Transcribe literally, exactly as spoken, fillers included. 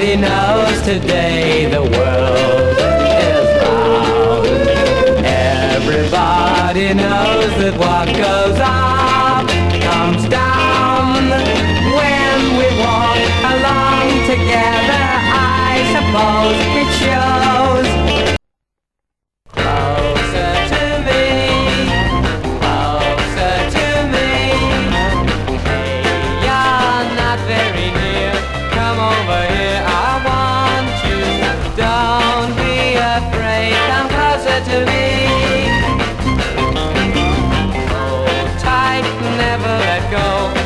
Everybody knows today the world is round. Everybody knows that what goes up comes down. When we walk along together, I suppose it shows. Closer to me, closer to me. Hey, you're not very near, come over here.